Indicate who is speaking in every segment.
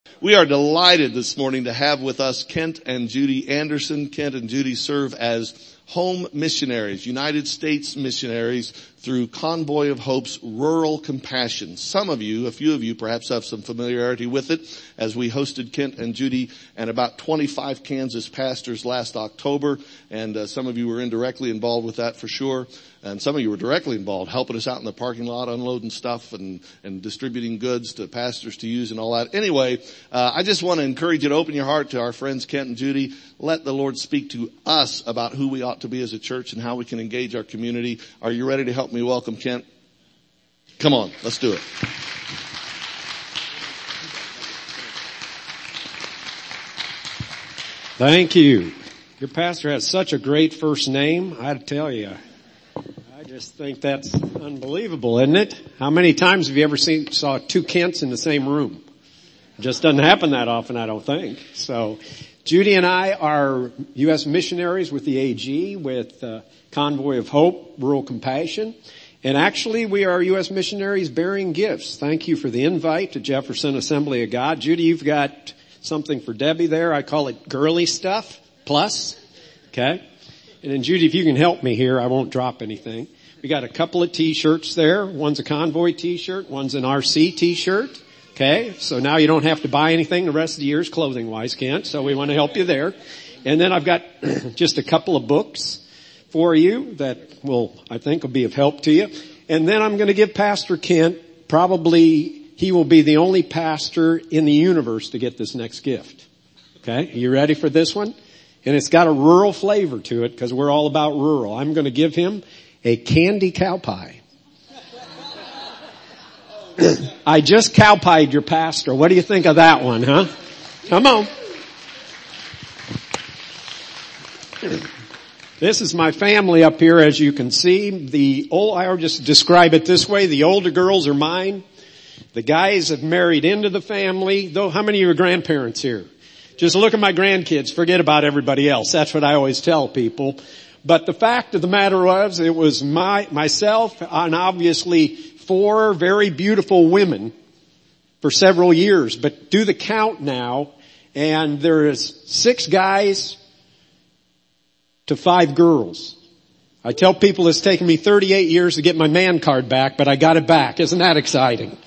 Speaker 1: We are delighted this morning to have with us Kent and Judy Anderson. Kent and Judy serve as home missionaries, United States missionaries through Convoy of Hope's Rural Compassion. Some of you, a few of you perhaps have some familiarity with it, as we hosted Kent and Judy and about 25 Kansas pastors last October, and some of you were indirectly involved with that for sure. And some of you were directly involved, helping us out in the parking lot, unloading stuff and distributing goods to pastors to use and all that. Anyway, I just want to encourage you to open your heart to our friends Kent and Judy. Let the Lord speak to us about who we ought to be as a church and how we can engage our community. Are you ready to help me welcome Kent? Come on, let's do it.
Speaker 2: Thank you. Your pastor has such a great first name, I tell you. I just think that's unbelievable, isn't it? How many times have you ever saw two Kents in the same room? It just doesn't happen that often, I don't think. So, Judy and I are U.S. missionaries with the AG, with Convoy of Hope, Rural Compassion. And actually, we are U.S. missionaries bearing gifts. Thank you for the invite to Jefferson Assembly of God. Judy, you've got something for Debbie there. I call it girly stuff, plus. Okay? And then Judy, if you can help me here, I won't drop anything. We got a couple of t-shirts there. One's a Convoy t-shirt. One's an RC t-shirt. Okay? So now you don't have to buy anything the rest of the year's clothing-wise, Kent. So we want to help you there. And then I've got just a couple of books for you that I think will be of help to you. And then I'm going to give Pastor Kent, probably he will be the only pastor in the universe to get this next gift. Okay? Are you ready for this one? And it's got a rural flavor to it because we're all about rural. I'm going to give him a candy cow pie. I just cow pied your pastor. What do you think of that one, huh? Come on. This is my family up here, as you can see. I'll just describe it this way. The older girls are mine. The guys have married into the family. Though, how many of you are grandparents here? Just look at my grandkids. Forget about everybody else. That's what I always tell people. But the fact of the matter was, it was myself and obviously 4 very beautiful women for several years. But do the count now, and there is 6 guys to 5 girls. I tell people it's taken me 38 years to get my man card back, but I got it back. Isn't that exciting?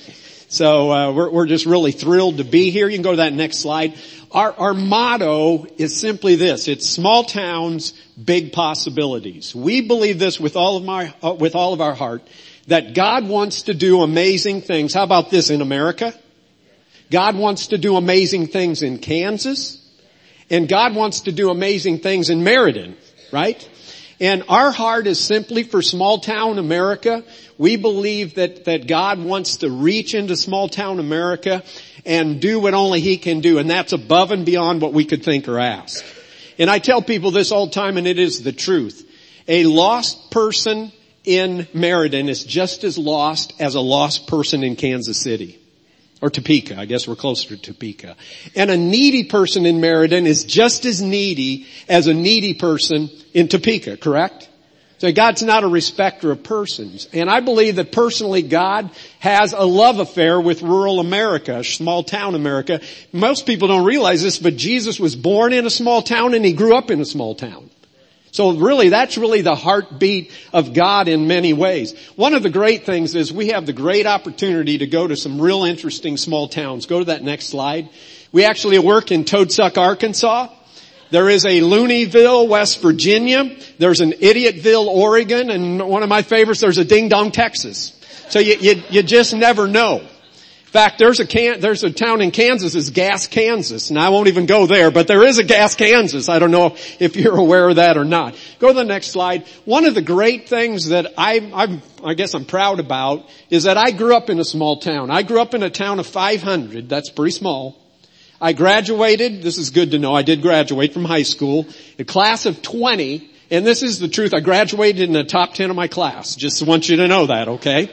Speaker 2: So we're just really thrilled to be here. You can go to that next slide. Our motto is simply this: it's small towns, big possibilities. We believe this with all of our heart, that God wants to do amazing things. How about this in America? God wants to do amazing things in Kansas. And God wants to do amazing things in Meriden, right? And our heart is simply for small town America. We believe that God wants to reach into small town America and do what only He can do. And that's above and beyond what we could think or ask. And I tell people this all the time, and it is the truth. A lost person in Meriden is just as lost as a lost person in Kansas City. Or Topeka. I guess we're closer to Topeka. And a needy person in Meriden is just as needy as a needy person in Topeka, correct? So God's not a respecter of persons. And I believe that personally God has a love affair with rural America, small town America. Most people don't realize this, but Jesus was born in a small town and He grew up in a small town. So really, that's really the heartbeat of God in many ways. One of the great things is we have the great opportunity to go to some real interesting small towns. Go to that next slide. We actually work in Toadsuck, Arkansas. There is a Looneyville, West Virginia. There's an Idiotville, Oregon. And one of my favorites, there's a Ding Dong, Texas. So you just never know. In fact, there's a town in Kansas, it's Gass, Kansas. And I won't even go there, but there is a Gass, Kansas. I don't know if you're aware of that or not. Go to the next slide. One of the great things that I guess I'm proud about is that I grew up in a small town. I grew up in a town of 500. That's pretty small. I graduated, this is good to know, I did graduate from high school, a class of 20, and this is the truth, I graduated in the top 10 of my class. Just want you to know that, okay?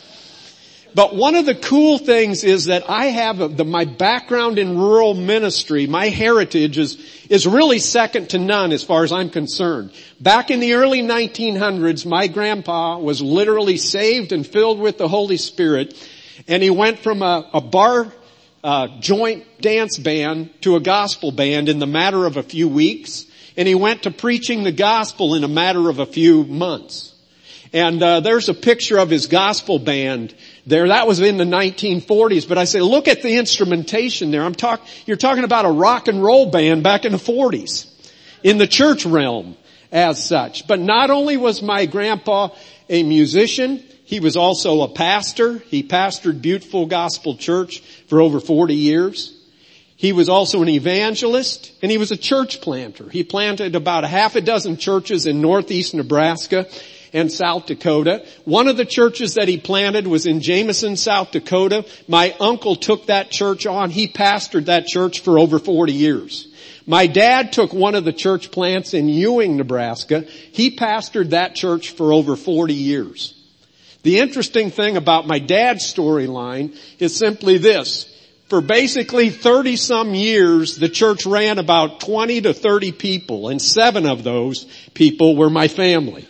Speaker 2: But one of the cool things is that I have my background in rural ministry, my heritage is really second to none as far as I'm concerned. Back in the early 1900s, my grandpa was literally saved and filled with the Holy Spirit, and he went from a bar joint dance band to a gospel band in the matter of a few weeks. And he went to preaching the gospel in a matter of a few months. And there's a picture of his gospel band there. That was in the 1940s. But I say, look at the instrumentation there. You're talking about a rock and roll band back in the 40s in the church realm as such. But not only was my grandpa a musician, he was also a pastor. He pastored Beautiful Gospel Church for over 40 years. He was also an evangelist, and he was a church planter. He planted about a half a dozen churches in northeast Nebraska and South Dakota. One of the churches that he planted was in Jameson, South Dakota. My uncle took that church on. He pastored that church for over 40 years. My dad took one of the church plants in Ewing, Nebraska. He pastored that church for over 40 years. The interesting thing about my dad's storyline is simply this. For basically 30 some years, the church ran about 20 to 30 people, and 7 of those people were my family.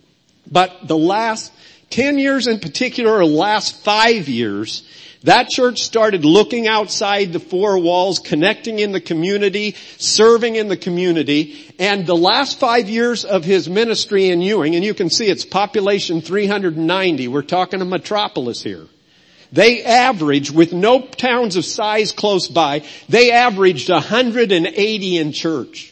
Speaker 2: But the last 10 years in particular, or last 5 years, that church started looking outside the 4 walls, connecting in the community, serving in the community. And the last 5 years of his ministry in Ewing, and you can see it's population 390. We're talking a metropolis here. They averaged, with no towns of size close by, they averaged 180 in church.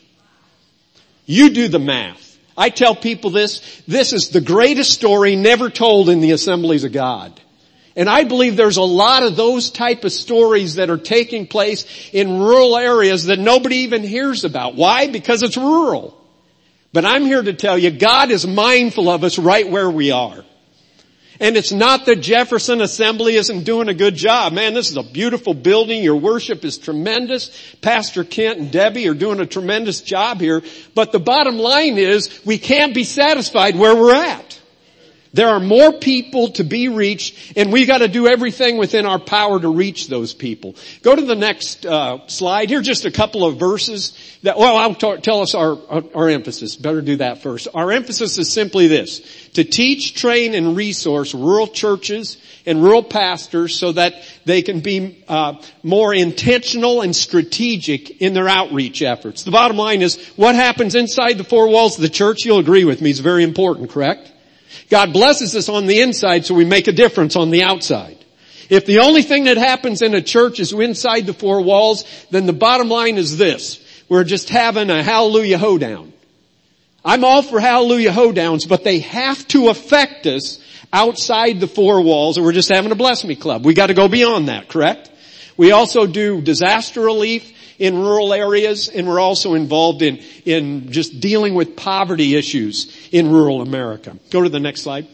Speaker 2: You do the math. I tell people this is the greatest story never told in the Assemblies of God. And I believe there's a lot of those type of stories that are taking place in rural areas that nobody even hears about. Why? Because it's rural. But I'm here to tell you, God is mindful of us right where we are. And it's not that Jefferson Assembly isn't doing a good job. Man, this is a beautiful building. Your worship is tremendous. Pastor Kent and Debbie are doing a tremendous job here. But the bottom line is we can't be satisfied where we're at. There are more people to be reached, and we got to do everything within our power to reach those people. Go to the next slide. Here are just a couple of verses that, I'll tell us our emphasis. Better do that first. Our emphasis is simply this: to teach, train, and resource rural churches and rural pastors so that they can be more intentional and strategic in their outreach efforts. The bottom line is what happens inside the 4 walls of the church, you'll agree with me, is very important, correct? God blesses us on the inside so we make a difference on the outside. If the only thing that happens in a church is inside the 4 walls, then the bottom line is this: we're just having a hallelujah hoedown. I'm all for hallelujah hoedowns, but they have to affect us outside the 4 walls, or we're just having a bless me club. We got to go beyond that, correct? We also do disaster relief in rural areas, and we're also involved in just dealing with poverty issues in rural America. Go to the next slide.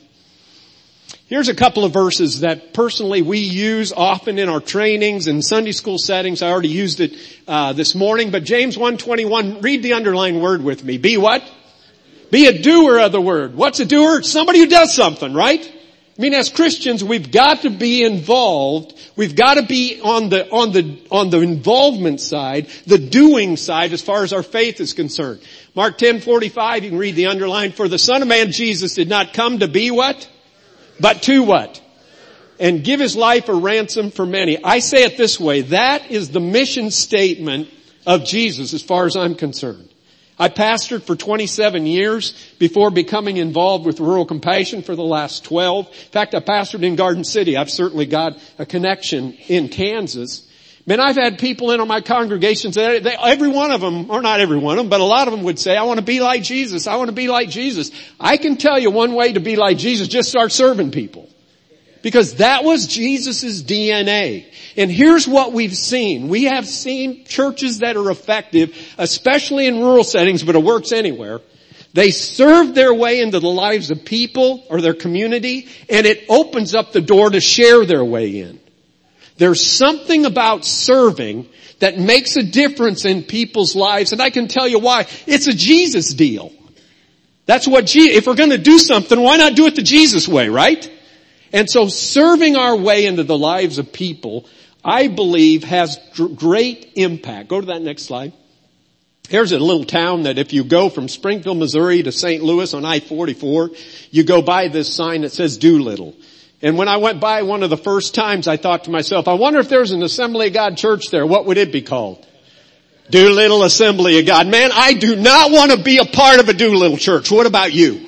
Speaker 2: Here's a couple of verses that personally we use often in our trainings and Sunday school settings. I already used it this morning, but James 1:21, read the underlined word with me. Be what? Be a doer of the word. What's a doer? Somebody who does something, right? I mean, as Christians, we've got to be involved. We've got to be on the involvement side, the doing side, as far as our faith is concerned. Mark 10:45, you can read the underline. For the Son of Man, Jesus, did not come to be what? But to what? And give his life a ransom for many. I say it this way: that is the mission statement of Jesus as far as I'm concerned. I pastored for 27 years before becoming involved with Rural Compassion for the last 12. In fact, I pastored in Garden City. I've certainly got a connection in Kansas. Man, I've had people in on my congregations, every one of them, or not every one of them, but a lot of them would say, I want to be like Jesus. I want to be like Jesus. I can tell you one way to be like Jesus: just start serving people. Because that was Jesus' DNA. And here's what we've seen. We have seen churches that are effective, especially in rural settings, but it works anywhere. They serve their way into the lives of people or their community, and it opens up the door to share their way in. There's something about serving that makes a difference in people's lives, and I can tell you why. It's a Jesus deal. That's what if we're going to do something, why not do it the Jesus way, right? And so serving our way into the lives of people, I believe, has great impact. Go to that next slide. Here's a little town that if you go from Springfield, Missouri to St. Louis on I-44, you go by this sign that says Doolittle. And when I went by one of the first times, I thought to myself, I wonder if there's an Assembly of God church there, what would it be called? Doolittle Assembly of God. Man, I do not want to be a part of a Doolittle church. What about you?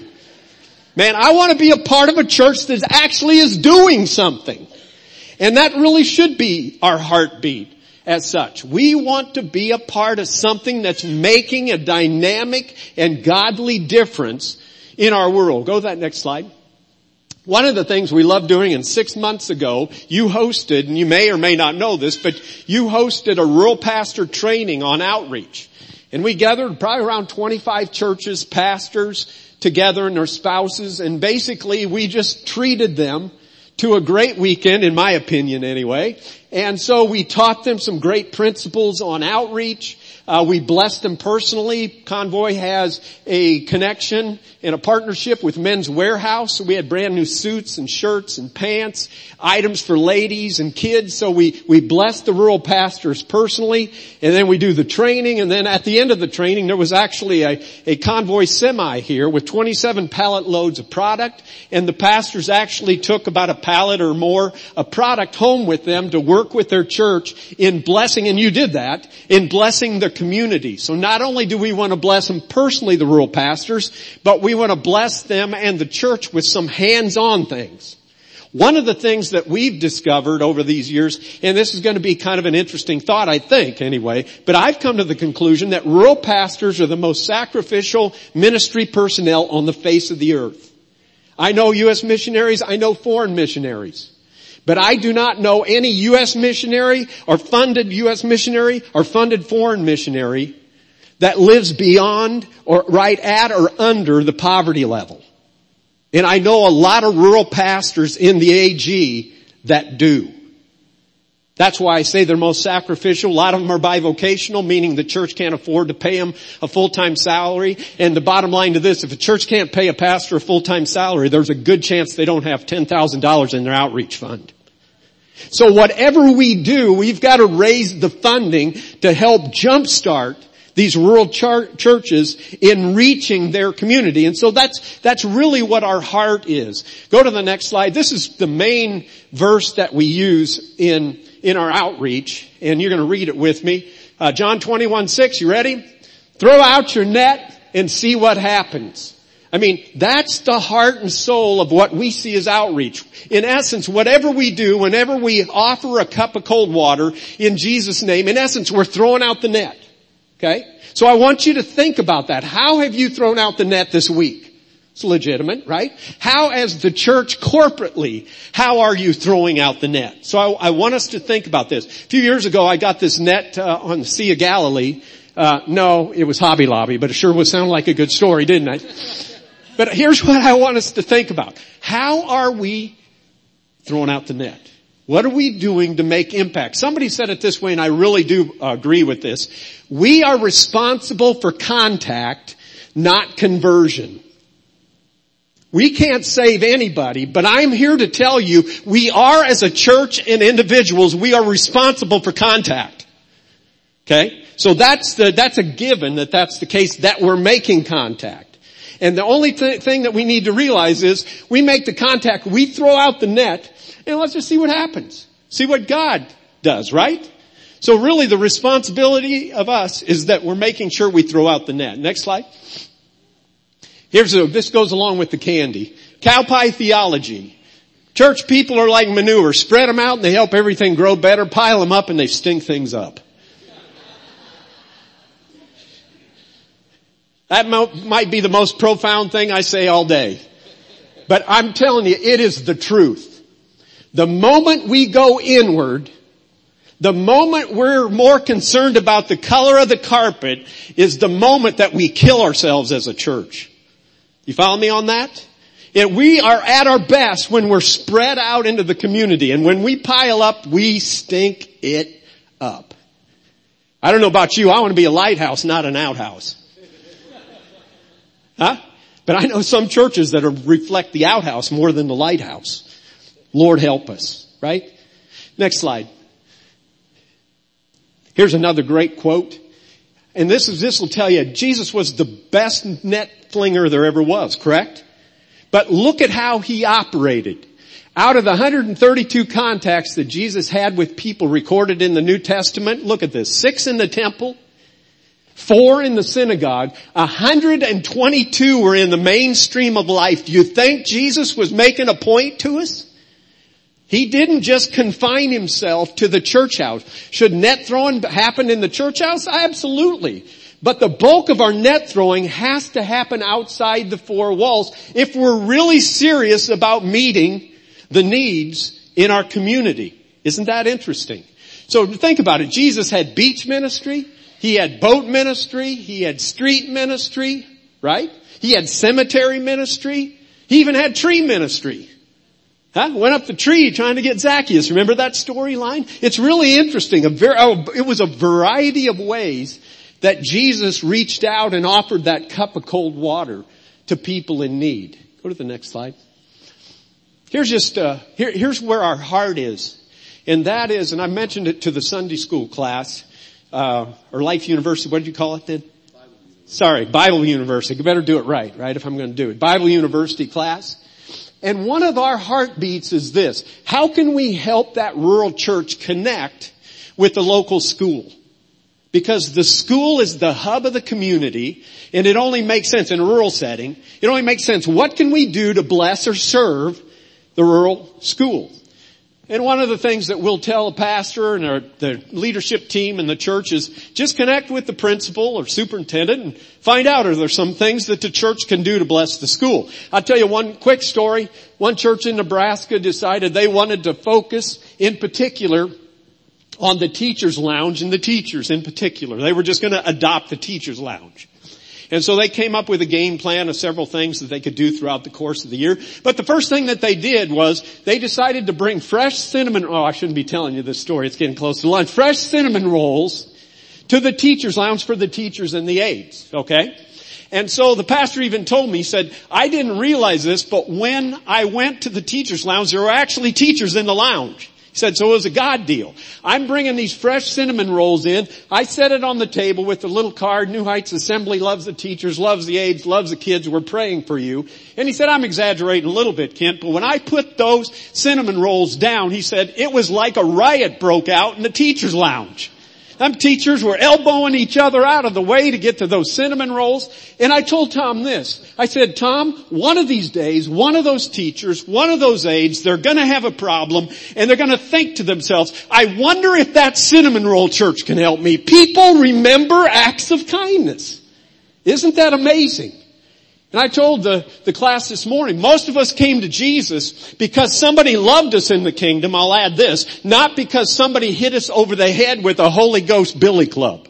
Speaker 2: Man, I want to be a part of a church that actually is doing something. And that really should be our heartbeat as such. We want to be a part of something that's making a dynamic and godly difference in our world. Go to that next slide. One of the things we love doing, and 6 months ago, you hosted, and you may or may not know this, but you hosted a rural pastor training on outreach. And we gathered probably around 25 churches, pastors together and their spouses, and basically we just treated them to a great weekend, in my opinion anyway. And so we taught them some great principles on outreach. We blessed them personally. Convoy has a connection and a partnership with Men's Warehouse. So we had brand new suits and shirts and pants, items for ladies and kids. So we blessed the rural pastors personally. And then we do the training. And then at the end of the training, there was actually a Convoy semi here with 27 pallet loads of product. And the pastors actually took about a pallet or more of product home with them to work with their church in blessing, and you did that, in blessing the community. So not only do we want to bless them personally, the rural pastors, but we want to bless them and the church with some hands-on things. One of the things that we've discovered over these years, and this is going to be kind of an interesting thought, I think, anyway, but I've come to the conclusion that rural pastors are the most sacrificial ministry personnel on the face of the earth. I know U.S. missionaries, I know foreign missionaries. But I do not know any U.S. missionary or funded U.S. missionary or funded foreign missionary that lives beyond or right at or under the poverty level. And I know a lot of rural pastors in the AG that do. That's why I say they're most sacrificial. A lot of them are bivocational, meaning the church can't afford to pay them a full-time salary. And the bottom line to this, if a church can't pay a pastor a full-time salary, there's a good chance they don't have $10,000 in their outreach fund. So whatever we do, we've got to raise the funding to help jumpstart these rural churches in reaching their community. And so that's really what our heart is. Go to the next slide. This is the main verse that we use in our outreach, and you're going to read it with me. John 21:6, you ready? Throw out your net and see what happens. I mean, that's the heart and soul of what we see as outreach. In essence, whatever we do, whenever we offer a cup of cold water in Jesus' name, in essence, we're throwing out the net. Okay? So I want you to think about that. How have you thrown out the net this week? It's legitimate, right? How, as the church corporately, how are you throwing out the net? So I want us to think about this. A few years ago, I got this net on the Sea of Galilee. No, it was Hobby Lobby, but it sure would sound like a good story, didn't it? But here's what I want us to think about. How are we throwing out the net? What are we doing to make impact? Somebody said it this way, and I really do agree with this. We are responsible for contact, not conversion. We can't save anybody, but I'm here to tell you, we are, as a church and individuals, we are responsible for contact. Okay? So that's a given that that's the case, that we're making contact. And the only thing that we need to realize is we make the contact, we throw out the net, and let's just see what happens. See what God does, right? So really the responsibility of us is that we're making sure we throw out the net. Next slide. This goes along with the candy. Cow pie theology. Church people are like manure. Spread them out and they help everything grow better. Pile them up and they stink things up. That might be the most profound thing I say all day. But I'm telling you, it is the truth. The moment we go inward, the moment we're more concerned about the color of the carpet is the moment that we kill ourselves as a church. You follow me on that? And we are at our best when we're spread out into the community. And when we pile up, we stink it up. I don't know about you. I want to be a lighthouse, not an outhouse. Huh? But I know some churches that reflect the outhouse more than the lighthouse. Lord help us, right? Next slide. Here's another great quote. And this will tell you, Jesus was the best net flinger there ever was, correct? But look at how he operated. Out of the 132 contacts that Jesus had with people recorded in the New Testament, look at this, 6 in the temple, 4 in the synagogue, 122 were in the mainstream of life. Do you think Jesus was making a point to us? He didn't just confine himself to the church house. Should net throwing happen in the church house? Absolutely. But the bulk of our net throwing has to happen outside the 4 walls if we're really serious about meeting the needs in our community. Isn't that interesting? So think about it. Jesus had beach ministry. He had boat ministry. He had street ministry, right? He had cemetery ministry. He even had tree ministry. Went up the tree trying to get Zacchaeus. Remember that storyline? It's really interesting. It was a variety of ways that Jesus reached out and offered that cup of cold water to people in need. Go to the next slide. Here's where our heart is. And that is, and I mentioned it to the Sunday school class, or Life University. What did you call it then? Bible University. You better do it right, if I'm going to do it. Bible University class. And one of our heartbeats is this. How can we help that rural church connect with the local school? Because the school is the hub of the community, and it only makes sense in a rural setting. It only makes sense. What can we do to bless or serve the rural school? And one of the things that we'll tell a pastor and the leadership team in the church is just connect with the principal or superintendent and find out are there some things that the church can do to bless the school. I'll tell you one quick story. One church in Nebraska decided they wanted to focus in particular on the teacher's lounge and the teachers in particular. They were just going to adopt the teacher's lounge. And so they came up with a game plan of several things that they could do throughout the course of the year. But the first thing that they did was they decided to bring fresh cinnamon, I shouldn't be telling you this story. It's getting close to lunch. Fresh cinnamon rolls to the teacher's lounge for the teachers and the aides. Okay? And so the pastor even told me, he said, I didn't realize this, but when I went to the teacher's lounge, there were actually teachers in the lounge. He said, so it was a God deal. I'm bringing these fresh cinnamon rolls in. I set it on the table with the little card, New Heights Assembly loves the teachers, loves the aides, loves the kids. We're praying for you. And he said, I'm exaggerating a little bit, Kent, but when I put those cinnamon rolls down, he said, it was like a riot broke out in the teacher's lounge. Them teachers were elbowing each other out of the way to get to those cinnamon rolls. And I told Tom this. I said, Tom, one of these days, one of those teachers, one of those aides, they're going to have a problem and they're going to think to themselves, I wonder if that cinnamon roll church can help me. People remember acts of kindness. Isn't that amazing? And I told the class this morning, most of us came to Jesus because somebody loved us in the kingdom, I'll add this, not because somebody hit us over the head with a Holy Ghost billy club.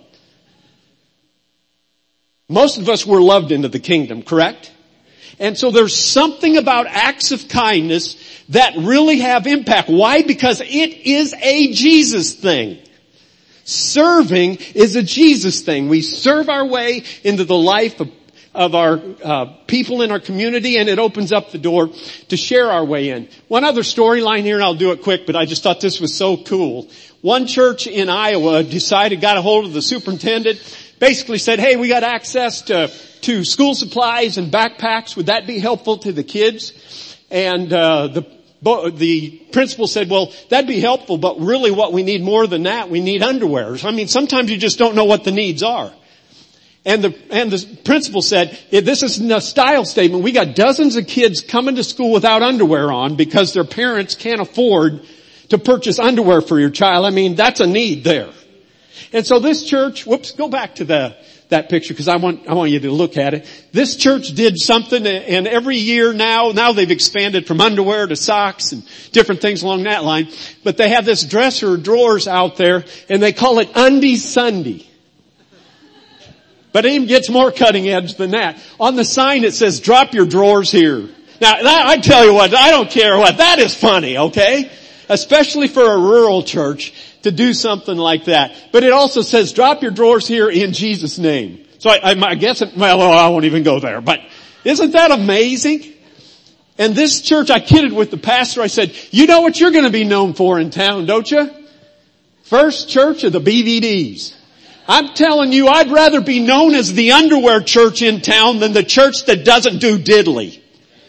Speaker 2: Most of us were loved into the kingdom, correct? And so there's something about acts of kindness that really have impact. Why? Because it is a Jesus thing. Serving is a Jesus thing. We serve our way into the life of our people in our community, and it opens up the door to share our way in. One other storyline here, and I'll do it quick, but I just thought this was so cool. One church in Iowa got a hold of the superintendent, basically said, hey, we got access to school supplies and backpacks. Would that be helpful to the kids? And the principal said, well, that'd be helpful, but really what we need more than that, we need underwear. I mean, sometimes you just don't know what the needs are. And the principal said, this is a style statement. We got dozens of kids coming to school without underwear on because their parents can't afford to purchase underwear for your child. I mean, that's a need there. And so this church, go back to that picture because I want you to look at it. This church did something, and every year now they've expanded from underwear to socks and different things along that line. But they have this dresser drawers out there, and they call it Undies Sunday. But it even gets more cutting edge than that. On the sign it says, drop your drawers here. Now, I tell you what, I don't care what, that is funny, okay? Especially for a rural church to do something like that. But it also says, drop your drawers here in Jesus' name. So I guess, I won't even go there. But isn't that amazing? And this church, I kidded with the pastor, I said, you know what you're going to be known for in town, don't you? First Church of the BVDs. I'm telling you, I'd rather be known as the underwear church in town than the church that doesn't do diddly.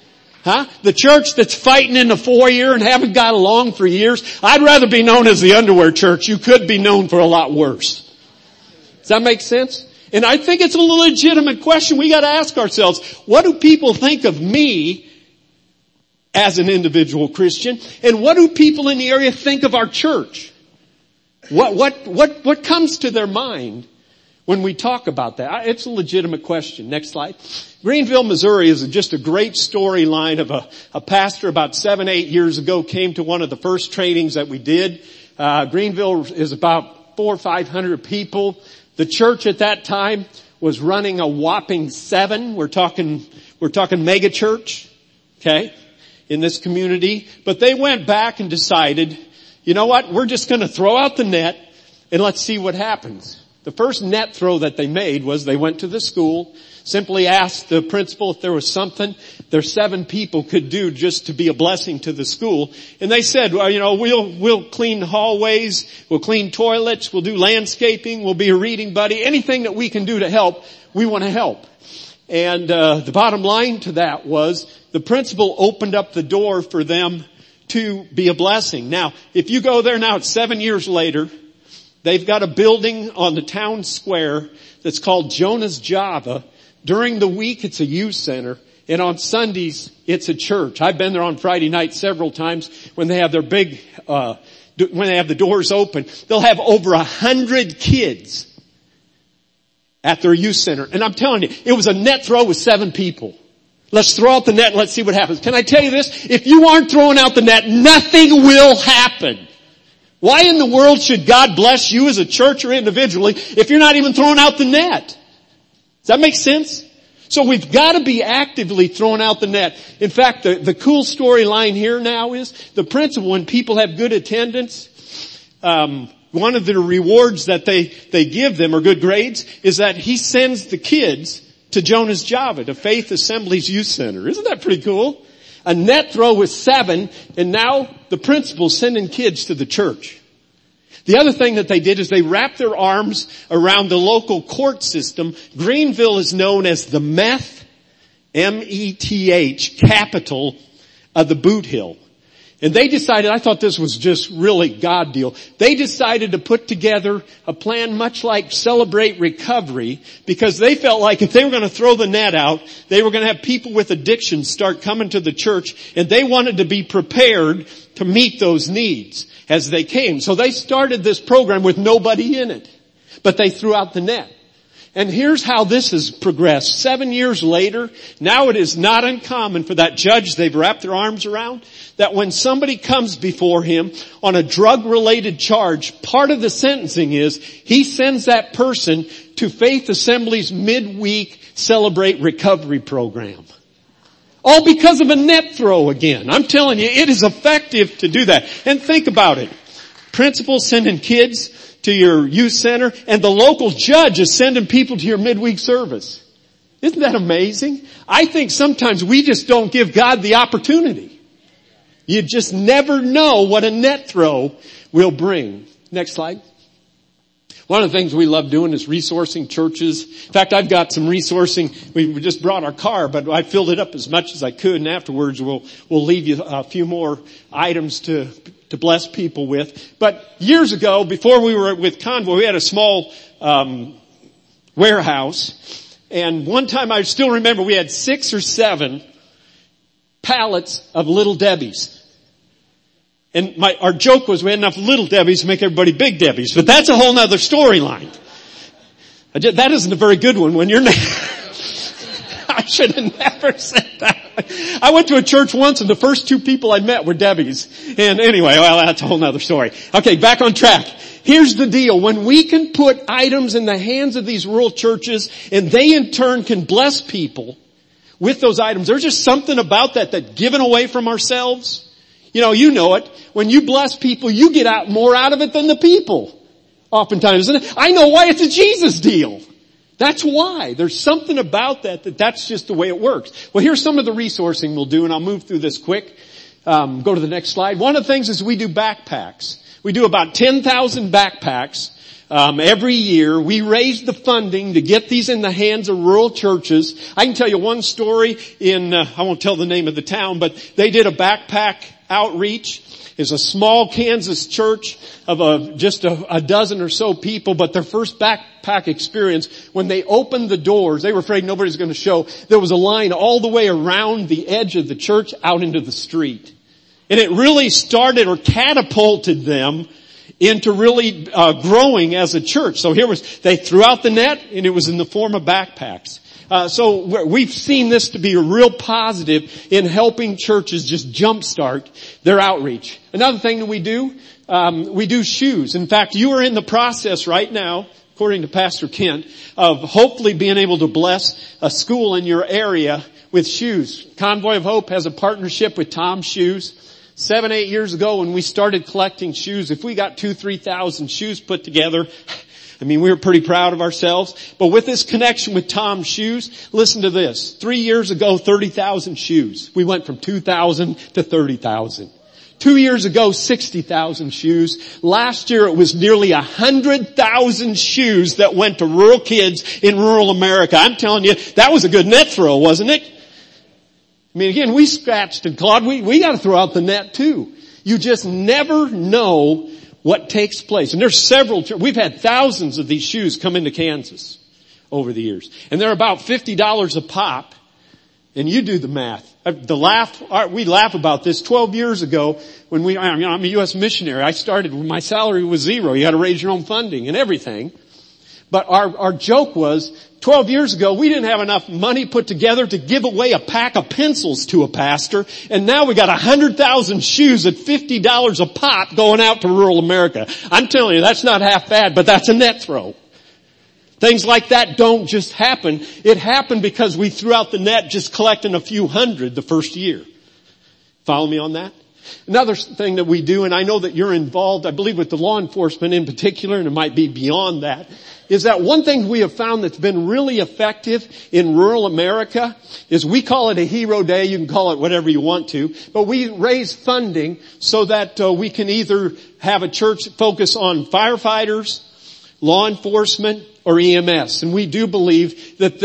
Speaker 2: Huh? The church that's fighting in the foyer and haven't got along for years. I'd rather be known as the underwear church. You could be known for a lot worse. Does that make sense? And I think it's a legitimate question we got to ask ourselves. What do people think of me as an individual Christian? And what do people in the area think of our church? What comes to their mind when we talk about that? It's a legitimate question. Next slide. Greenville, Missouri is just a great storyline of a pastor about 7-8 years ago came to one of the first trainings that we did. Greenville is about 400 or 500 people. The church at that time was running a whopping 7. We're talking mega church, okay, in this community. But they went back and decided, you know what, we're just going to throw out the net and let's see what happens. The first net throw that they made was they went to the school, simply asked the principal if there was something their 7 people could do just to be a blessing to the school. And they said, well, you know, we'll clean hallways, we'll clean toilets, we'll do landscaping, we'll be a reading buddy, anything that we can do to help, we want to help. And the bottom line to that was the principal opened up the door for them to be a blessing. Now, if you go there now, it's 7 years later, they've got a building on the town square that's called Jonah's Java. During the week, it's a youth center. And on Sundays, it's a church. I've been there on Friday night several times when they have their big, when they have the doors open. They'll have over 100 kids at their youth center. And I'm telling you, it was a net throw with 7 people. Let's throw out the net and let's see what happens. Can I tell you this? If you aren't throwing out the net, nothing will happen. Why in the world should God bless you as a church or individually if you're not even throwing out the net? Does that make sense? So we've got to be actively throwing out the net. In fact, the cool storyline here now is the principal, when people have good attendance, one of the rewards that they give them, or good grades, is that he sends the kids to Jonah's Java, to Faith Assemblies Youth Center. Isn't that pretty cool? A net throw with 7, and now the principal's sending kids to the church. The other thing that they did is they wrapped their arms around the local court system. Greenville is known as the meth, M-E-T-H, capital of the Boot Hill. And they decided, I thought this was just really God deal. They decided to put together a plan much like Celebrate Recovery, because they felt like if they were going to throw the net out, they were going to have people with addictions start coming to the church, and they wanted to be prepared to meet those needs as they came. So they started this program with nobody in it, but they threw out the net. And here's how this has progressed. 7 years later, now it is not uncommon for that judge they've wrapped their arms around, that when somebody comes before him on a drug-related charge, part of the sentencing is he sends that person to Faith Assembly's midweek Celebrate Recovery program. All because of a net throw again. I'm telling you, it is effective to do that. And think about it. Principals sending kids to your youth center, and the local judge is sending people to your midweek service. Isn't that amazing? I think sometimes we just don't give God the opportunity. You just never know what a net throw will bring. Next slide. One of the things we love doing is resourcing churches. In fact, I've got some resourcing. We just brought our car, but I filled it up as much as I could, and afterwards we'll leave you a few more items to bless people with. But years ago, before we were with Convoy, we had a small warehouse. And one time I still remember we had 6 or 7 pallets of Little Debbie's. And our joke was we had enough Little Debbie's to make everybody Big Debbie's. But that's a whole nother storyline. That isn't a very good one when you're I should have never said that. I went to a church once and the first 2 people I met were Debbie's. And anyway, well, that's a whole nother story. Okay, back on track. Here's the deal. When we can put items in the hands of these rural churches and they in turn can bless people with those items, there's just something about that giving away from ourselves. You know it. When you bless people, you get more out of it than the people. Oftentimes, isn't it? I know why. It's a Jesus deal. That's why. There's something about that's just the way it works. Well, here's some of the resourcing we'll do, and I'll move through this quick. Go to the next slide. One of the things is we do backpacks. We do about 10,000 backpacks. Every year. We raise the funding to get these in the hands of rural churches. I can tell you one story I won't tell the name of the town, but they did a backpack outreach. It's a small Kansas church of just a dozen or so people, but their first backpack experience, when they opened the doors, they were afraid nobody's going to show. There was a line all the way around the edge of the church out into the street. And it really started or catapulted them into really growing as a church. So they threw out the net, and it was in the form of backpacks. So we've seen this to be a real positive in helping churches just jumpstart their outreach. Another thing that we do shoes. In fact, you are in the process right now, according to Pastor Kent, of hopefully being able to bless a school in your area with shoes. Convoy of Hope has a partnership with Tom's Shoes. 7-8 years ago when we started collecting shoes, if we got 2,000-3,000 shoes put together, we were pretty proud of ourselves. But with this connection with Tom's Shoes, listen to this. 3 years ago, 30,000 shoes. We went from 2,000 to 30,000. 2 years ago, 60,000 shoes. Last year, it was nearly 100,000 shoes that went to rural kids in rural America. I'm telling you, that was a good net throw, wasn't it? Again, we scratched and clawed. We got to throw out the net too. You just never know what takes place. And there's we've had thousands of these shoes come into Kansas over the years. And they're about $50 a pop. And you do the math. We laugh about this. 12 years ago, when I'm a U.S. missionary, I started when my salary was zero. You had to raise your own funding and everything. But our joke was, 12 years ago, we didn't have enough money put together to give away a pack of pencils to a pastor. And now we got 100,000 shoes at $50 a pop going out to rural America. I'm telling you, that's not half bad, but that's a net throw. Things like that don't just happen. It happened because we threw out the net just collecting a few hundred the first year. Follow me on that? Another thing that we do, and I know that you're involved, I believe with the law enforcement in particular, and it might be beyond that, is that one thing we have found that's been really effective in rural America is we call it a hero day. You can call it whatever you want to, but we raise funding so that we can either have a church focus on firefighters, law enforcement, or EMS. And we do believe that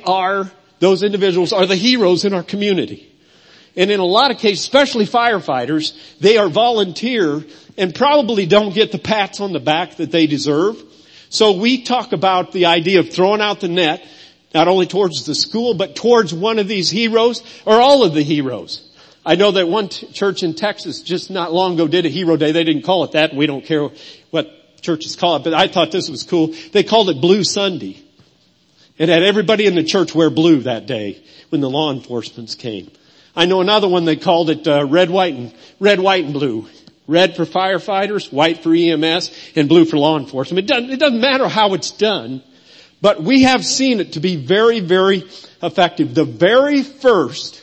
Speaker 2: those individuals are the heroes in our community. And in a lot of cases, especially firefighters, they are volunteer and probably don't get the pats on the back that they deserve. So we talk about the idea of throwing out the net, not only towards the school, but towards one of these heroes or all of the heroes. I know that one church in Texas just not long ago did a hero day. They didn't call it that. We don't care what churches call it, but I thought this was cool. They called it Blue Sunday. It had everybody in the church wear blue that day when the law enforcement came. I know another one they called it red, white, and blue. Red for firefighters, white for EMS, and blue for law enforcement. It doesn't matter how it's done, but we have seen it to be very, very effective. The very first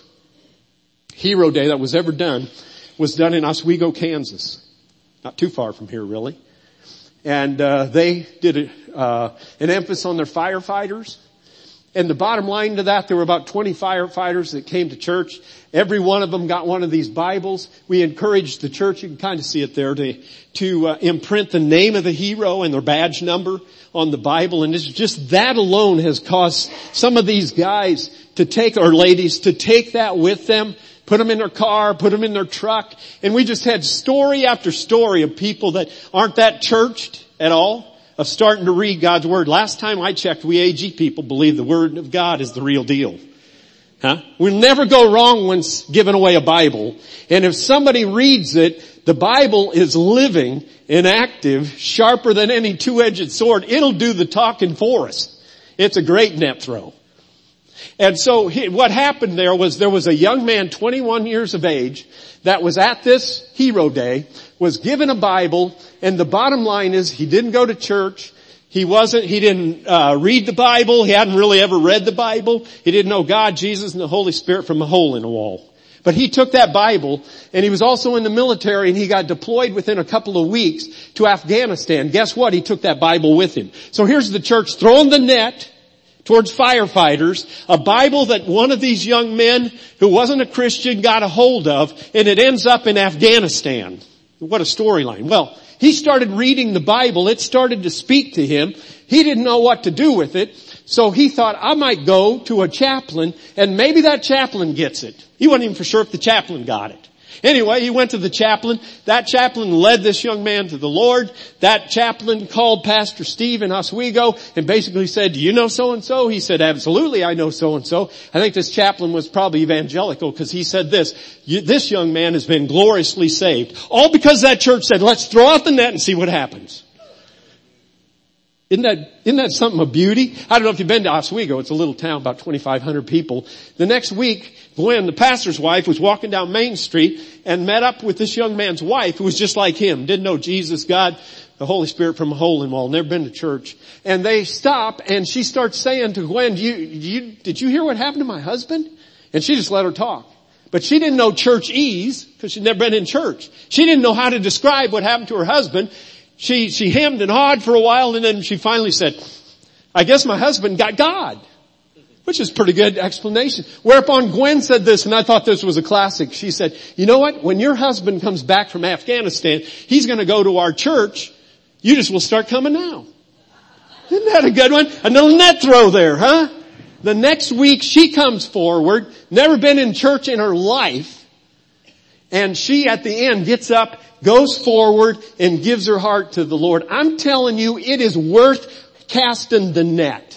Speaker 2: hero day that was ever done was done in Oswego, Kansas. Not too far from here, really. And they did an emphasis on their firefighters. And the bottom line to that, there were about 20 firefighters that came to church. Every one of them got one of these Bibles. We encouraged the church, you can kind of see it there, to imprint the name of the hero and their badge number on the Bible. And it's just that alone has caused some of these guys or ladies to take that with them, put them in their car, put them in their truck. And we just had story after story of people that aren't that churched at all, of starting to read God's Word. Last time I checked, we AG people believe the Word of God is the real deal. We'll never go wrong when giving away a Bible. And if somebody reads it, the Bible is living and active, sharper than any two-edged sword. It'll do the talking for us. It's a great net throw. And so what happened there was a young man, 21 years of age, that was at this hero day, was given a Bible, and the bottom line is he didn't go to church. He didn't read the Bible. He hadn't really ever read the Bible. He didn't know God, Jesus, and the Holy Spirit from a hole in a wall. But he took that Bible, and he was also in the military, and he got deployed within a couple of weeks to Afghanistan. Guess what? He took that Bible with him. So here's the church throwing the net towards firefighters, a Bible that one of these young men who wasn't a Christian got a hold of, and it ends up in Afghanistan. What a storyline. Well, He started reading the Bible. It started to speak to him. He didn't know what to do with it. So he thought, I might go to a chaplain and maybe that chaplain gets it. He wasn't even for sure if the chaplain got it. Anyway, he went to the chaplain. That chaplain led this young man to the Lord. That chaplain called Pastor Steve in Oswego and basically said, do you know so-and-so? He said, absolutely, I know so-and-so. I think this chaplain was probably evangelical because he said this young man has been gloriously saved. All because that church said, let's throw out the net and see what happens. Isn't that something of beauty? I don't know if you've been to Oswego. It's a little town, about 2,500 people. The next week, Gwen, the pastor's wife, was walking down Main Street and met up with this young man's wife who was just like him. Didn't know Jesus, God, the Holy Spirit from a hole in the wall. Never been to church. And they stop and she starts saying to Gwen, did you hear what happened to my husband? And she just let her talk. But she didn't know churchese because she'd never been in church. She didn't know how to describe what happened to her husband. She hemmed and hawed for a while and then she finally said, I guess my husband got God. Which is a pretty good explanation. Whereupon Gwen said this, and I thought this was a classic. She said, you know what? When your husband comes back from Afghanistan, he's going to go to our church. You just will start coming now. Isn't that a good one? A little net throw there, huh? The next week she comes forward, never been in church in her life, and she at the end gets up, goes forward, and gives her heart to the Lord. I'm telling you, it is worth casting the net.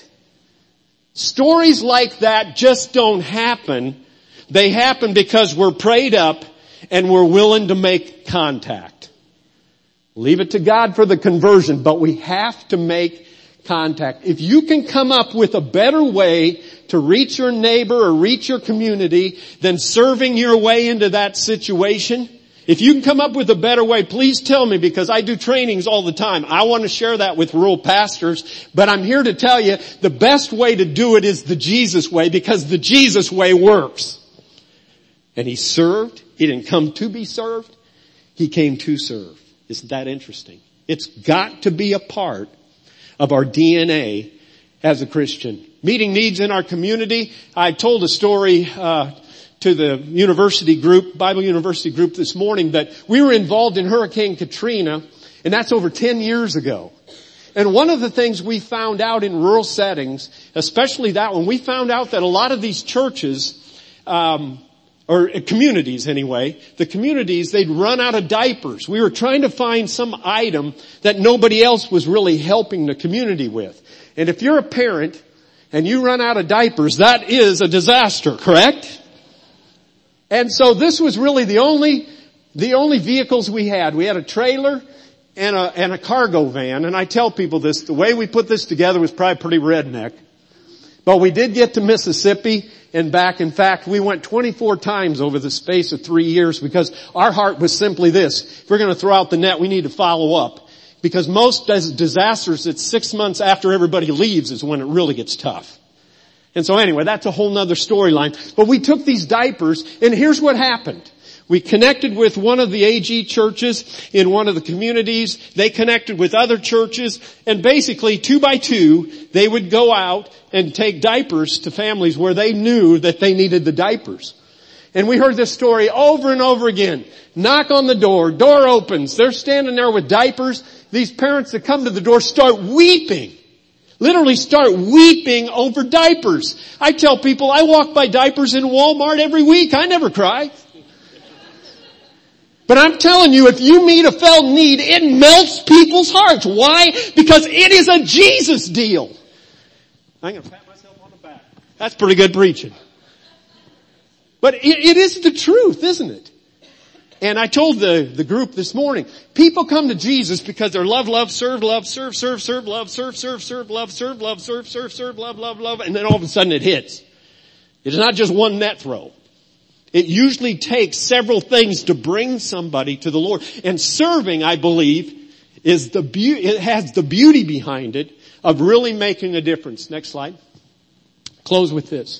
Speaker 2: Stories like that just don't happen. They happen because we're prayed up and we're willing to make contact. Leave it to God for the conversion, but we have to make contact. If you can come up with a better way to reach your neighbor or reach your community than serving your way into that situation, if you can come up with a better way, please tell me because I do trainings all the time. I want to share that with rural pastors, but I'm here to tell you the best way to do it is the Jesus way because the Jesus way works. And he served. He didn't come to be served. He came to serve. Isn't that interesting? It's got to be a part of our DNA as a Christian. Meeting needs in our community. I told a story to the university group, Bible University group this morning that we were involved in Hurricane Katrina, and that's over 10 years ago. And one of the things we found out in rural settings, especially that one, we found out that a lot of these churches, or communities anyway, the communities, they'd run out of diapers. We were trying to find some item that nobody else was really helping the community with. And if you're a parent and you run out of diapers, that is a disaster, correct? And so this was really the only vehicles we had. We had a trailer and a cargo van. And I tell people this, the way we put this together was probably pretty redneck. But we did get to Mississippi and back. In fact, we went 24 times over the space of 3 years because our heart was simply this. If we're going to throw out the net, we need to follow up. Because most disasters, it's 6 months after everybody leaves is when it really gets tough. And so anyway, that's a whole nother storyline. But we took these diapers and here's what happened. We connected with one of the AG churches in one of the communities. They connected with other churches and basically 2 by 2, they would go out and take diapers to families where they knew that they needed the diapers. And we heard this story over and over again. Knock on the door opens. They're standing there with diapers. These parents that come to the door start weeping. Literally start weeping over diapers. I tell people I walk by diapers in Walmart every week. I never cry. But I'm telling you, if you meet a felt need, it melts people's hearts. Why? Because it is a Jesus deal. I'm going to pat myself on the back. That's pretty good preaching. But it is the truth, isn't it? And I told the group this morning, people come to Jesus because they're love, serve, love, serve, love, serve, love, serve, love, and then all of a sudden it hits. It's not just one net throw. It usually takes several things to bring somebody to the Lord. And serving, I believe, it has the beauty behind it of really making a difference. Next slide. Close with this.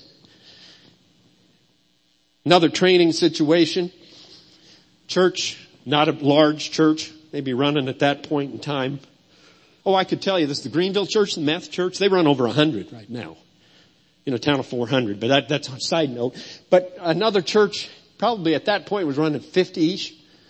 Speaker 2: Another training situation. Church, not a large church, maybe running at that point in time. Oh, I could tell you this, the Greenville Church, the Meth Church, they run over 100 right now. In a town of 400, but that's a side note. But another church, probably at that point was running 50-ish.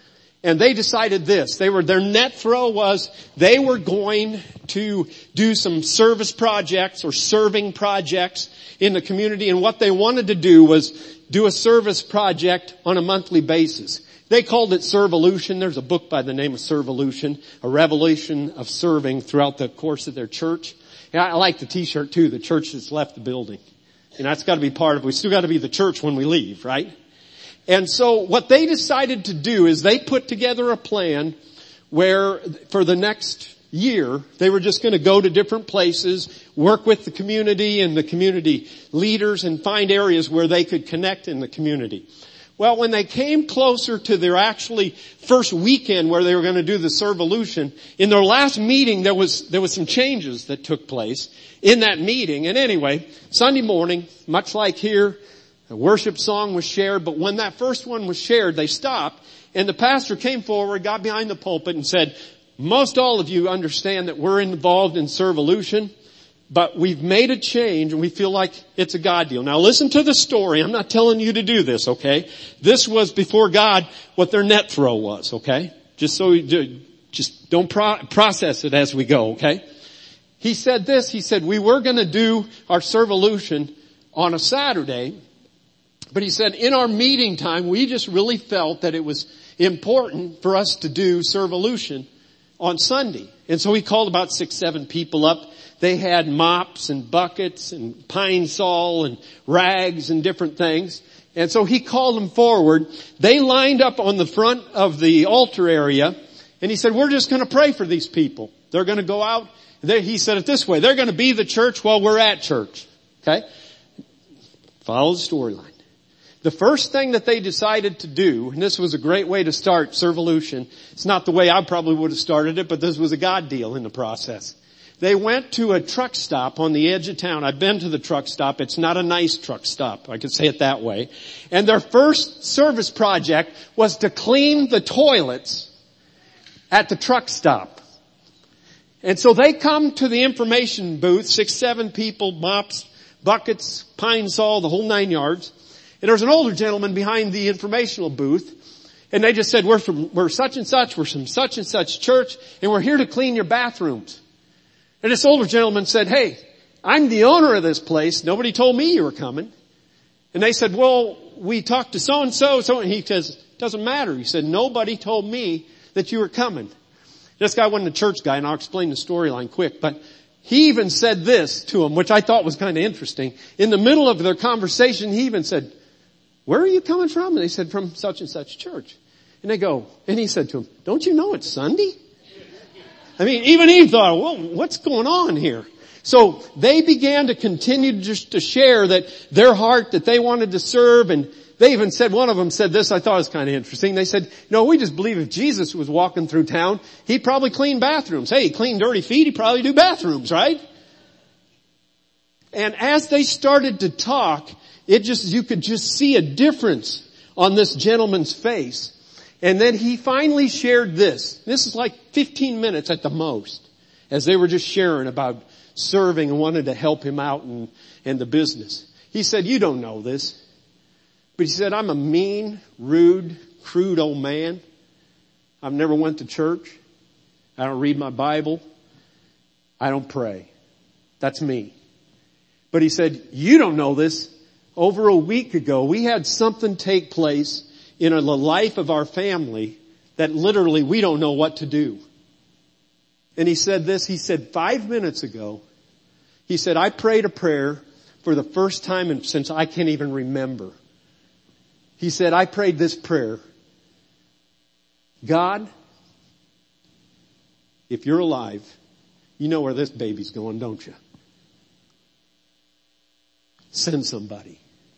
Speaker 2: And they decided this. Their net throw was they were going to do some service projects or serving projects in the community. And what they wanted to do was do a service project on a monthly basis. They called it Servolution. There's a book by the name of Servolution, a revelation of serving throughout the course of their church. And I like the t-shirt too, the church that's left the building. And that's got to be part of it. We still got to be the church when we leave, right? And so what they decided to do is they put together a plan where for the next year, they were just going to go to different places, work with the community and the community leaders and find areas where they could connect in the community. Well, when they came closer to their actually first weekend where they were going to do the Servolution, in their last meeting there was some changes that took place in that meeting. And anyway, Sunday morning, much like here, a worship song was shared, but when that first one was shared, they stopped, and the pastor came forward, got behind the pulpit and said, most all of you understand that we're involved in Servolution, but we've made a change and we feel like it's a God deal. Now listen to the story. I'm not telling you to do this, okay? This was before God what their net throw was, okay? Just so you just don't process it as we go, okay? He said this, he said, we were going to do our Servolution on a Saturday, but he said, in our meeting time, we just really felt that it was important for us to do Servolution on Sunday. And so he called about 6-7 people up. They had mops and buckets and pine sol and rags and different things. And so he called them forward. They lined up on the front of the altar area. And he said, we're just going to pray for these people. They're going to go out. He said it this way. They're going to be the church while we're at church. Okay? Follow the storyline. The first thing that they decided to do, and this was a great way to start Servolution. It's not the way I probably would have started it, but this was a God deal in the process. They went to a truck stop on the edge of town. I've been to the truck stop. It's not a nice truck stop. I could say it that way. And their first service project was to clean the toilets at the truck stop. And so they come to the information booth, 6-7 people, mops, buckets, pine sol, the whole 9 yards. And there's an older gentleman behind the informational booth. And they just said, we're such and such, we're from such and such church, and we're here to clean your bathrooms. And this older gentleman said, hey, I'm the owner of this place. Nobody told me you were coming. And they said, well, we talked to so-and-so, and he says, doesn't matter. He said, nobody told me that you were coming. This guy wasn't a church guy, and I'll explain the storyline quick, but he even said this to him, which I thought was kind of interesting. In the middle of their conversation, he even said, where are you coming from? And they said, from such and such church. And they go, and he said to him, don't you know it's Sunday? I mean, even he thought, well, what's going on here? So they began to continue just to share that their heart, that they wanted to serve. And they even said, one of them said this, I thought was kind of interesting. They said, no, we just believe if Jesus was walking through town, he'd probably clean bathrooms. Hey, he cleaned dirty feet, he'd probably do bathrooms, right? And as they started to talk, you could just see a difference on this gentleman's face. And then he finally shared this. This is like 15 minutes at the most, as they were just sharing about serving and wanted to help him out in the business. He said, you don't know this, but he said, I'm a mean, rude, crude old man. I've never went to church. I don't read my Bible. I don't pray. That's me. But he said, you don't know this. Over a week ago, we had something take place in the life of our family that literally we don't know what to do. And he said this, he said 5 minutes ago, he said, I prayed a prayer for the first time since I can't even remember. He said, I prayed this prayer. God, if you're alive, you know where this baby's going, don't you? Send somebody.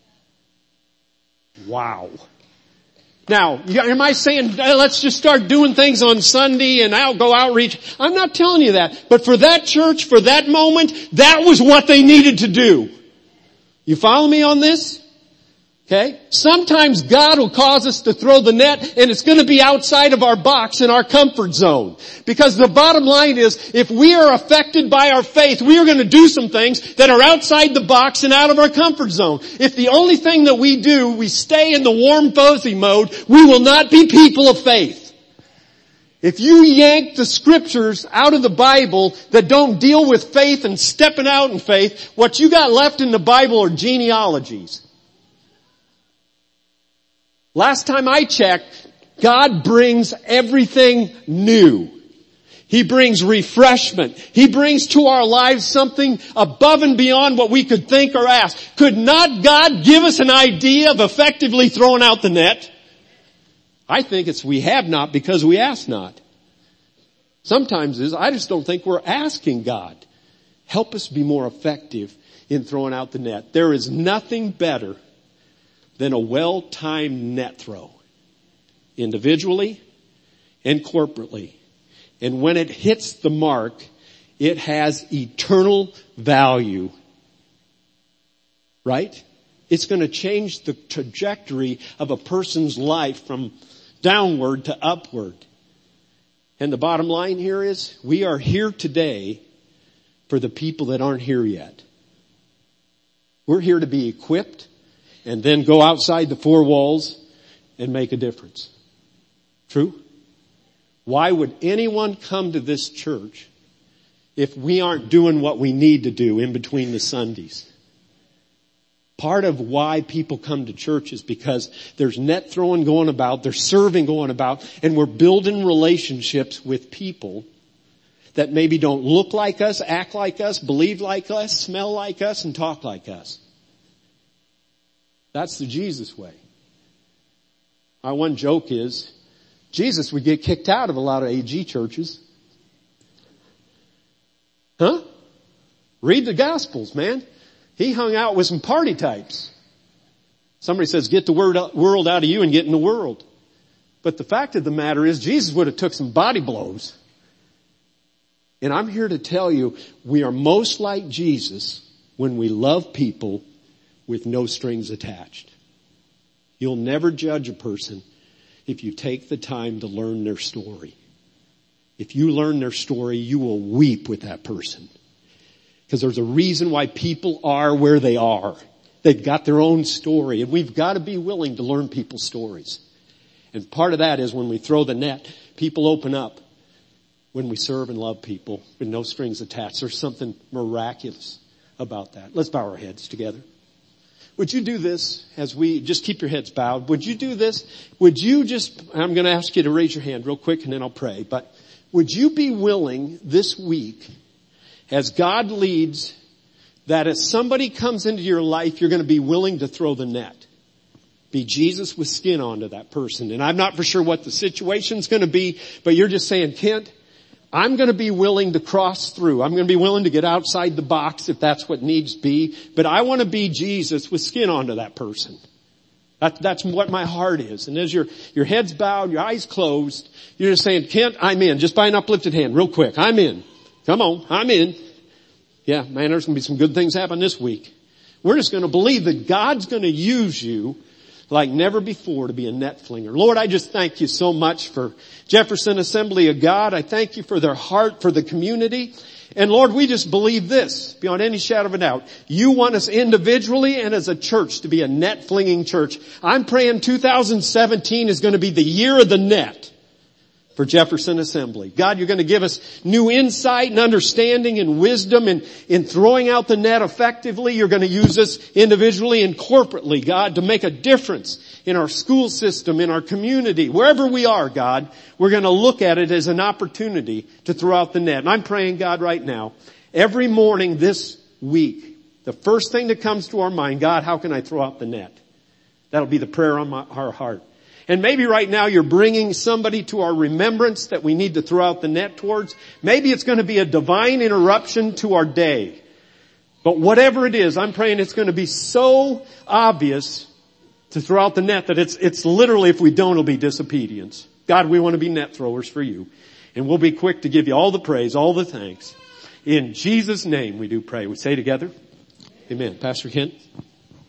Speaker 2: Wow. Now, am I saying, let's just start doing things on Sunday and I'll go outreach? I'm not telling you that. But for that church, for that moment, that was what they needed to do. You follow me on this? Okay? Sometimes God will cause us to throw the net and it's going to be outside of our box in our comfort zone. Because the bottom line is, if we are affected by our faith, we are going to do some things that are outside the box and out of our comfort zone. If the only thing that we do, we stay in the warm fuzzy mode, we will not be people of faith. If you yank the scriptures out of the Bible that don't deal with faith and stepping out in faith, what you got left in the Bible are genealogies. Last time I checked, God brings everything new. He brings refreshment. He brings to our lives something above and beyond what we could think or ask. Could not God give us an idea of effectively throwing out the net? I think it's we have not because we ask not. Sometimes I just don't think we're asking God. Help us be more effective in throwing out the net. There is nothing better than a well-timed net throw. Individually and corporately. And when it hits the mark, it has eternal value. Right? It's going to change the trajectory of a person's life from downward to upward. And the bottom line here is, we are here today for the people that aren't here yet. We're here to be equipped and then go outside the four walls and make a difference. True? Why would anyone come to this church if we aren't doing what we need to do in between the Sundays? Part of why people come to church is because there's net throwing going about, there's serving going about, and we're building relationships with people that maybe don't look like us, act like us, believe like us, smell like us, and talk like us. That's the Jesus way. My one joke is, Jesus would get kicked out of a lot of AG churches. Huh? Read the Gospels, man. He hung out with some party types. Somebody says, get the world out of you and get in the world. But the fact of the matter is, Jesus would have took some body blows. And I'm here to tell you, we are most like Jesus when we love people with no strings attached. You'll never judge a person if you take the time to learn their story. If you learn their story, you will weep with that person. Because there's a reason why people are where they are. They've got their own story, and we've got to be willing to learn people's stories. And part of that is when we throw the net, people open up. When we serve and love people with no strings attached, there's something miraculous about that. Let's bow our heads together. Would you do this as we just keep your heads bowed? Would you do this? Would you just, I'm going to ask you to raise your hand real quick and then I'll pray. But would you be willing this week, as God leads, that as somebody comes into your life, you're going to be willing to throw the net? Be Jesus with skin onto that person. And I'm not for sure what the situation's going to be, but you're just saying, Kent, I'm going to be willing to cross through. I'm going to be willing to get outside the box if that's what needs be. But I want to be Jesus with skin onto that person. That's what my heart is. And as your head's bowed, your eyes closed, you're just saying, Kent, I'm in. Just by an uplifted hand, real quick. I'm in. Come on, I'm in. Yeah, man, there's going to be some good things happen this week. We're just going to believe that God's going to use you like never before to be a net flinger. Lord, I just thank you so much for Jefferson Assembly of God. I thank you for their heart, for the community. And Lord, we just believe this, beyond any shadow of a doubt. You want us individually and as a church to be a net flinging church. I'm praying 2017 is going to be the year of the net for Jefferson Assembly. God, you're going to give us new insight and understanding and wisdom in throwing out the net effectively. You're going to use us individually and corporately, God, to make a difference in our school system, in our community. Wherever we are, God, we're going to look at it as an opportunity to throw out the net. And I'm praying, God, right now, every morning this week, the first thing that comes to our mind, God, how can I throw out the net? That'll be the prayer on our heart. And maybe right now you're bringing somebody to our remembrance that we need to throw out the net towards. Maybe it's going to be a divine interruption to our day. But whatever it is, I'm praying it's going to be so obvious to throw out the net that it's literally, if we don't, it'll be disobedience. God, we want to be net throwers for you. And we'll be quick to give you all the praise, all the thanks. In Jesus' name we do pray. We say together, amen. Pastor Kent.